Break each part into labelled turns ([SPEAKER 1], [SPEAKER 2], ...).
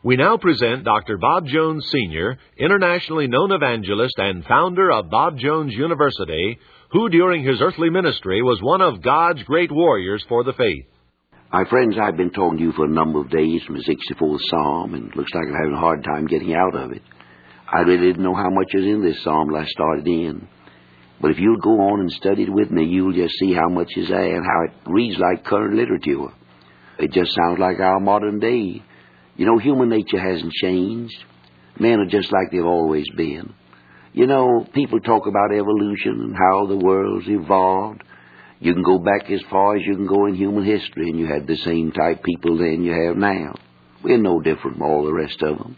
[SPEAKER 1] We now present Dr. Bob Jones, Sr., internationally known evangelist and founder of Bob Jones University, who during his earthly ministry was one of God's great warriors for the faith.
[SPEAKER 2] My friends, I've been talking to you for a number of days from the 64th Psalm, and it looks like I'm having a hard time getting out of it. I really didn't know how much was in this Psalm till I started in. But if you'll go on and study it with me, you'll just see how much is there and how it reads like current literature. It just sounds like our modern day. You know, human nature hasn't changed. Men are just like they've always been. You know, people talk about evolution and how the world's evolved. You can go back as far as you can go in human history, and you had the same type people then you have now. We're no different from all the rest of them.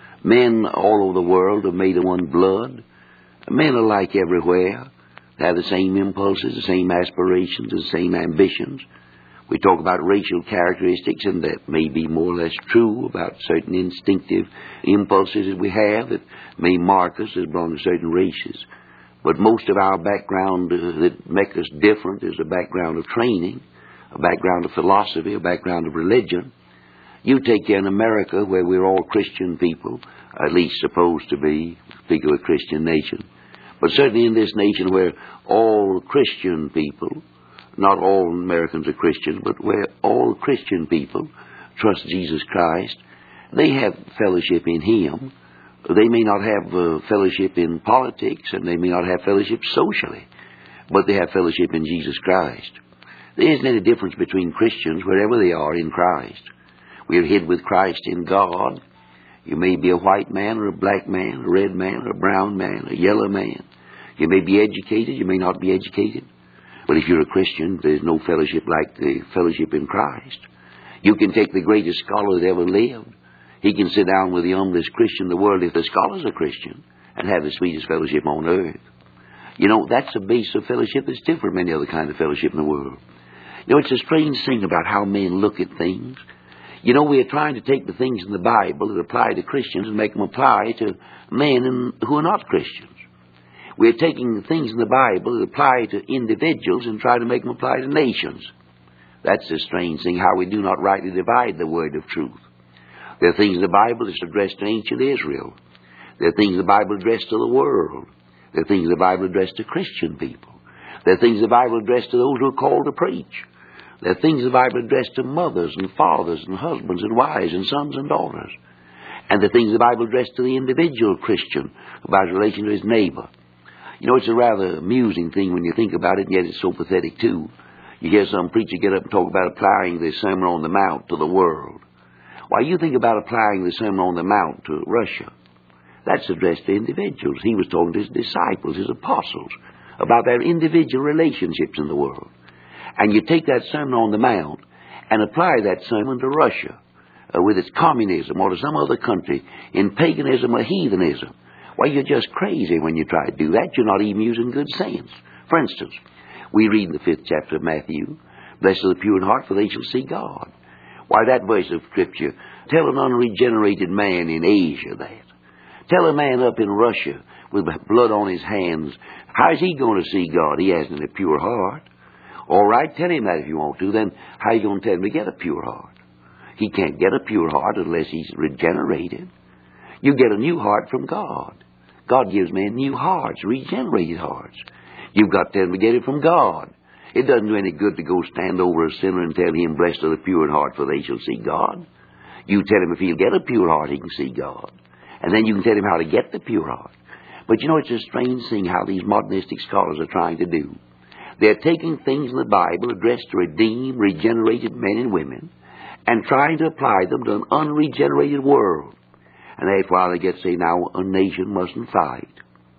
[SPEAKER 2] Men all over the world are made of one blood. Men are like everywhere. They have the same impulses, the same aspirations, the same ambitions. We talk about racial characteristics, and that may be more or less true about certain instinctive impulses that we have that may mark us as belonging to certain races. But most of our background that makes us different is a background of training, a background of philosophy, a background of religion. You take in America, where we're all Christian people, at least supposed to be, speak of a Christian nation. But certainly in this nation where all Christian people, not all Americans are Christians, but where all Christian people trust Jesus Christ, they have fellowship in Him. They may not have fellowship in politics, and they may not have fellowship socially, but they have fellowship in Jesus Christ. There isn't any difference between Christians wherever they are in Christ. We are hid with Christ in God. You may be a white man or a black man, a red man or a brown man, a yellow man. You may be educated, you may not be educated. But if you're a Christian, there's no fellowship like the fellowship in Christ. You can take the greatest scholar that ever lived. He can sit down with the humblest Christian in the world if the scholar's a Christian and have the sweetest fellowship on earth. You know, that's a base of fellowship that's different from any other kind of fellowship in the world. You know, it's a strange thing about how men look at things. You know, we are trying to take the things in the Bible that apply to Christians and make them apply to men who are not Christians. We're taking the things in the Bible that apply to individuals and try to make them apply to nations. That's the strange thing, how we do not rightly divide the word of truth. There are things in the Bible that's addressed to ancient Israel. There are things in the Bible addressed to the world. There are things in the Bible addressed to Christian people. There are things in the Bible addressed to those who are called to preach. There are things in the Bible addressed to mothers and fathers and husbands and wives and sons and daughters. And the things in the Bible addressed to the individual Christian about his relation to his neighbor. You know, it's a rather amusing thing when you think about it, and yet it's so pathetic too. You hear some preacher get up and talk about applying the Sermon on the Mount to the world. Why, you think about applying the Sermon on the Mount to Russia. That's addressed to individuals. He was talking to his disciples, his apostles, about their individual relationships in the world. And you take that Sermon on the Mount and apply that sermon to Russia with its communism or to some other country in paganism or heathenism. Why, you're just crazy when you try to do that. You're not even using good sense. For instance, we read in the 5th chapter of Matthew, "Blessed are the pure in heart, for they shall see God." Why, that verse of Scripture, tell an unregenerated man in Asia that. Tell a man up in Russia with blood on his hands, how's he going to see God? He hasn't a pure heart. All right, tell him that if you want to. Then how are you going to tell him to get a pure heart? He can't get a pure heart unless he's regenerated. You get a new heart from God. God gives men new hearts, regenerated hearts. You've got to tell him to get it from God. It doesn't do any good to go stand over a sinner and tell him, "Blessed are the pure in heart, for they shall see God." You tell him if he'll get a pure heart, he can see God. And then you can tell him how to get the pure heart. But you know, it's a strange thing how these modernistic scholars are trying to do. They're taking things in the Bible addressed to redeemed, regenerated men and women and trying to apply them to an unregenerated world. And that's why they get say, now a nation mustn't fight.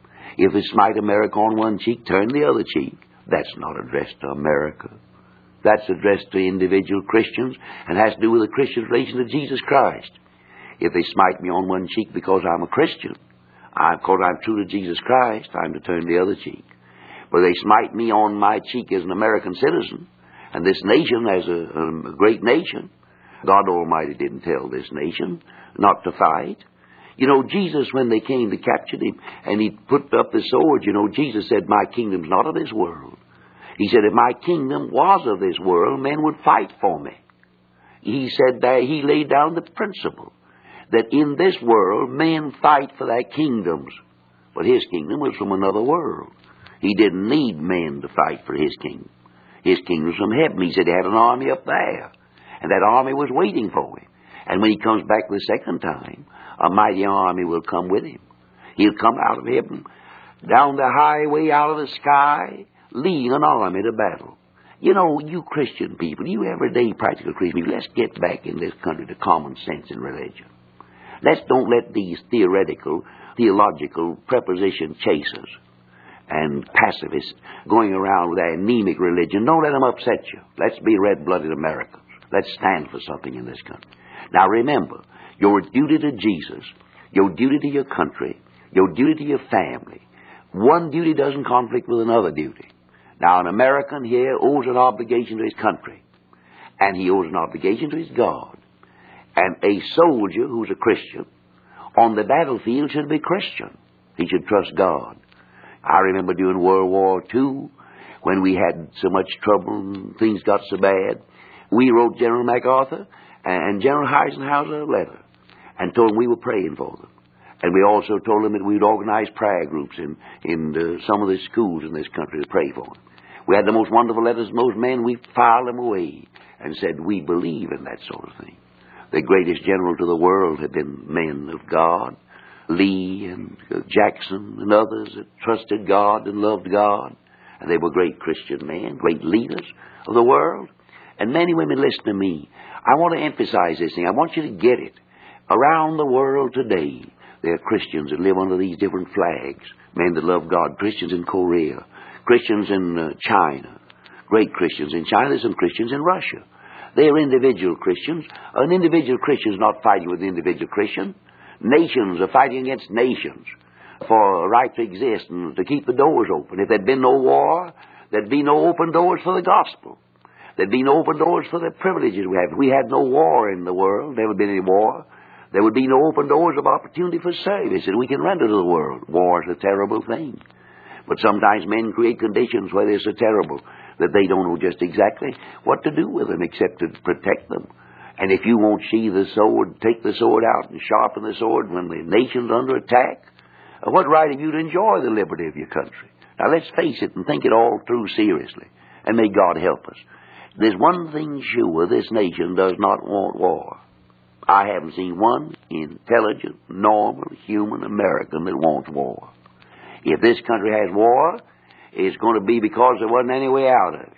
[SPEAKER 2] If they smite America on one cheek, turn the other cheek. That's not addressed to America. That's addressed to individual Christians and has to do with the Christian's relation to Jesus Christ. If they smite me on one cheek because I'm a Christian, because I'm true to Jesus Christ, I'm to turn the other cheek. But they smite me on my cheek as an American citizen, and this nation as a great nation. God Almighty didn't tell this nation not to fight. You know, Jesus, when they came to capture him, and he put up the sword, you know, Jesus said, "My kingdom's not of this world." He said, "If my kingdom was of this world, men would fight for me." He said that he laid down the principle that in this world men fight for their kingdoms. But his kingdom was from another world. He didn't need men to fight for his kingdom. His kingdom was from heaven. He said he had an army up there, and that army was waiting for him. And when he comes back the second time, a mighty army will come with him. He'll come out of heaven, down the highway, out of the sky, leading an army to battle. You know, you Christian people, you everyday practical Christian people, let's get back in this country to common sense in religion. Let's don't let these theological preposition chasers and pacifists going around with their anemic religion. Don't let them upset you. Let's be red-blooded Americans. Let's stand for something in this country. Now remember, your duty to Jesus, your duty to your country, your duty to your family, one duty doesn't conflict with another duty. Now, an American here owes an obligation to his country, and he owes an obligation to his God. And a soldier who's a Christian on the battlefield should be Christian. He should trust God. I remember during World War II, when we had so much trouble and things got so bad, we wrote General MacArthur and General Eisenhower a letter and told them we were praying for them. And we also told them that we would organize prayer groups in some of the schools in this country to pray for them. We had the most wonderful letters from those men. We filed them away and said, we believe in that sort of thing. The greatest generals of the world have been men of God. Lee and Jackson and others that trusted God and loved God. And they were great Christian men, great leaders of the world. And many women, listen to me. I want to emphasize this thing. I want you to get it. Around the world today, there are Christians that live under these different flags. Men that love God. Christians in Korea. Christians in China. Great Christians in China. There's some Christians in Russia. They are individual Christians. An individual Christian is not fighting with an individual Christian. Nations are fighting against nations for a right to exist and to keep the doors open. If there'd been no war, there'd be no open doors for the gospel. There'd be no open doors for the privileges we have. If we had no war in the world, never been any war, there would be no open doors of opportunity for service that we can render to the world. War is a terrible thing. But sometimes men create conditions where they're so terrible that they don't know just exactly what to do with them except to protect them. And if you won't sheathe the sword, take the sword out and sharpen the sword when the nation's under attack, what right have you to enjoy the liberty of your country? Now let's face it and think it all through seriously. And may God help us. There's one thing sure, this nation does not want war. I haven't seen one intelligent, normal, human American that wants war. If this country has war, it's going to be because there wasn't any way out of it.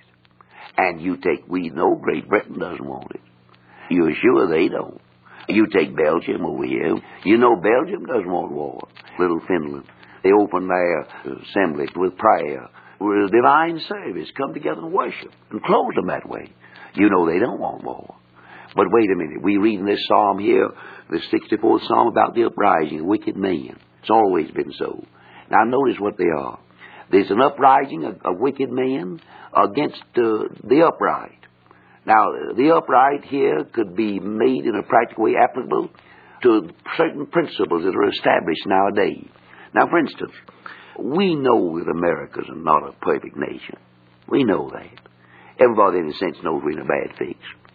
[SPEAKER 2] And we know Great Britain doesn't want it. You're sure they don't. You take Belgium over here. You know Belgium doesn't want war. Little Finland. They open their assembly with prayer, with a divine service, come together and worship, and close them that way. You know they don't want war. But wait a minute. We read in this psalm here, the 64th psalm, about the uprising of wicked men. It's always been so. Now notice what they are. There's an uprising of wicked men against the upright. Now, the upright here could be made in a practical way applicable to certain principles that are established nowadays. Now, for instance, we know that America's not a perfect nation. We know that. Everybody in a sense knows we're in a bad fix.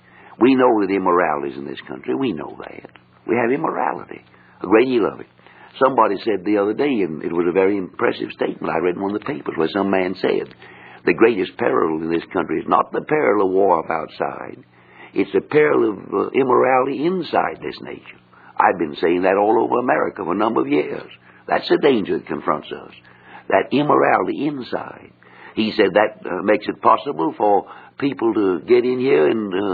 [SPEAKER 2] We know that immorality is in this country. We know that. We have immorality, a great deal of it. Somebody said the other day, and it was a very impressive statement I read in one of the papers, where some man said, the greatest peril in this country is not the peril of war outside. It's the peril of immorality inside this nation. I've been saying that all over America for a number of years. That's the danger that confronts us. That immorality inside. He said that makes it possible for people to get in here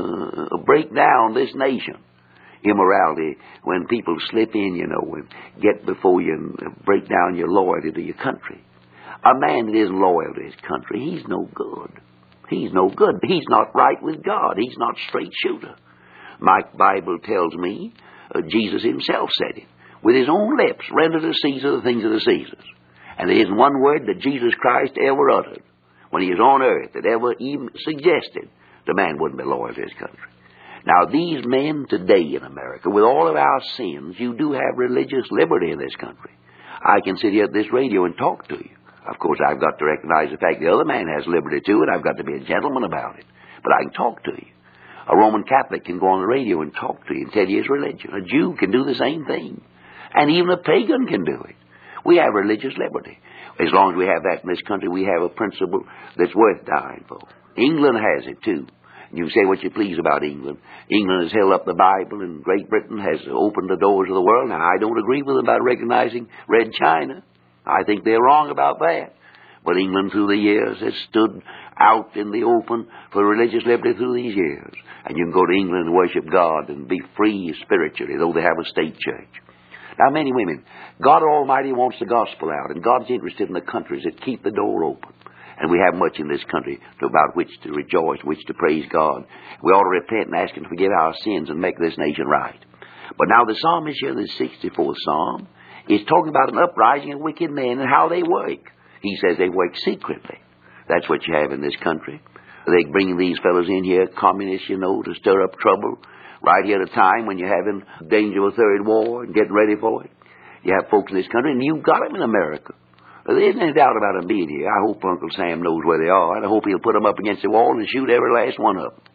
[SPEAKER 2] and break down this nation. Immorality, when people slip in, and get before you and break down your loyalty to your country. A man that isn't loyal to his country, he's no good. He's no good. He's not right with God. He's not straight shooter. My Bible tells me, Jesus himself said it. With his own lips, render to Caesar the things of the Caesars. And there isn't one word that Jesus Christ ever uttered when he was on earth that ever even suggested the man wouldn't be loyal to his country. Now, these men today in America, with all of our sins, you do have religious liberty in this country. I can sit here at this radio and talk to you. Of course, I've got to recognize the fact the other man has liberty too, and I've got to be a gentleman about it. But I can talk to you. A Roman Catholic can go on the radio and talk to you and tell you his religion. A Jew can do the same thing. And even a pagan can do it. We have religious liberty. As long as we have that in this country, we have a principle that's worth dying for. England has it, too. You can say what you please about England. England has held up the Bible, and Great Britain has opened the doors of the world. Now, I don't agree with them about recognizing Red China. I think they're wrong about that. But England, through the years, has stood out in the open for religious liberty through these years. And you can go to England and worship God and be free spiritually, though they have a state church. Now, men and women, God Almighty wants the gospel out, and God's interested in the countries that keep the door open. And we have much in this country about which to rejoice, which to praise God. We ought to repent and ask Him to forgive our sins and make this nation right. But now the psalmist here, the 64th Psalm, is talking about an uprising of wicked men and how they work. He says they work secretly. That's what you have in this country. They bring these fellows in here, communists, you know, to stir up trouble. Right here at a time when you're having danger of a third war and getting ready for it. You have folks in this country, and you've got them in America. There isn't any doubt about them being here. I hope Uncle Sam knows where they are, and I hope he'll put them up against the wall and shoot every last one of them.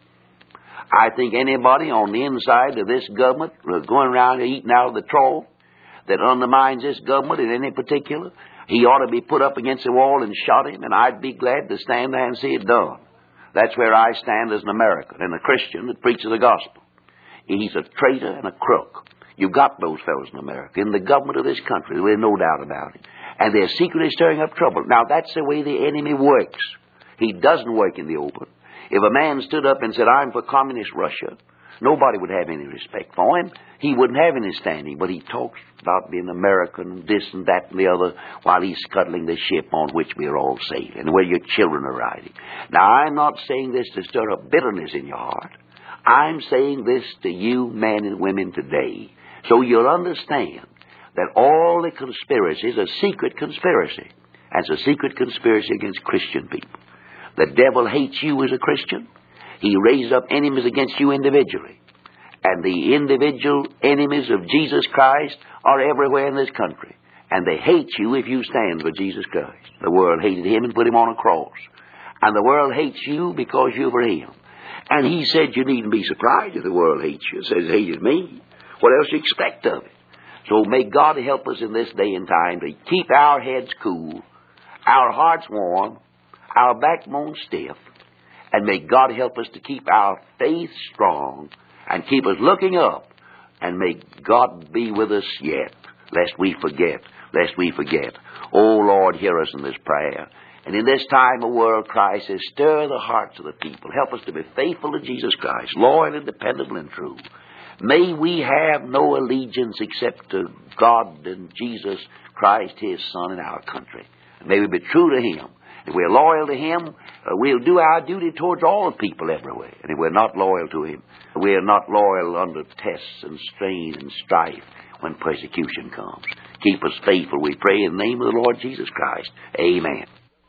[SPEAKER 2] I think anybody on the inside of this government going around eating out of the trough that undermines this government in any particular, he ought to be put up against the wall and shot him, and I'd be glad to stand there and see it done. That's where I stand as an American and a Christian that preaches the gospel. He's a traitor and a crook. You've got those fellows in America, in the government of this country. There's no doubt about it. And they're secretly stirring up trouble. Now, that's the way the enemy works. He doesn't work in the open. If a man stood up and said, I'm for communist Russia, nobody would have any respect for him. He wouldn't have any standing. But he talks about being American, this and that and the other, while he's scuttling the ship on which we are all sailing, and where your children are riding. Now, I'm not saying this to stir up bitterness in your heart. I'm saying this to you men and women today, so you'll understand that all the conspiracy is a secret conspiracy. And it's a secret conspiracy against Christian people. The devil hates you as a Christian. He raises up enemies against you individually. And the individual enemies of Jesus Christ are everywhere in this country. And they hate you if you stand for Jesus Christ. The world hated Him and put Him on a cross. And the world hates you because you're for Him. And He said you needn't be surprised if the world hates you. It says it hated me. What else do you expect of it? So may God help us in this day and time to keep our heads cool, our hearts warm, our backbone stiff, and may God help us to keep our faith strong and keep us looking up, and may God be with us yet, lest we forget, lest we forget. Oh, Lord, hear us in this prayer. And in this time of world crisis, stir the hearts of the people. Help us to be faithful to Jesus Christ, loyal and dependable and true. May we have no allegiance except to God and Jesus Christ, His Son, in our country. May we be true to Him. If we're loyal to Him, we'll do our duty towards all people everywhere. And if we're not loyal to Him, we are not loyal under tests and strain and strife when persecution comes. Keep us faithful, we pray, in the name of the Lord Jesus Christ. Amen.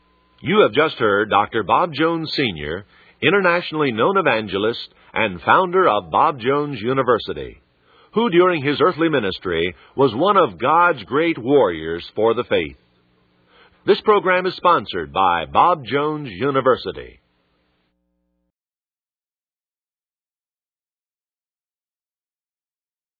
[SPEAKER 1] You have just heard Dr. Bob Jones, Sr., internationally known evangelist and founder of Bob Jones University, who during his earthly ministry was one of God's great warriors for the faith. This program is sponsored by Bob Jones University.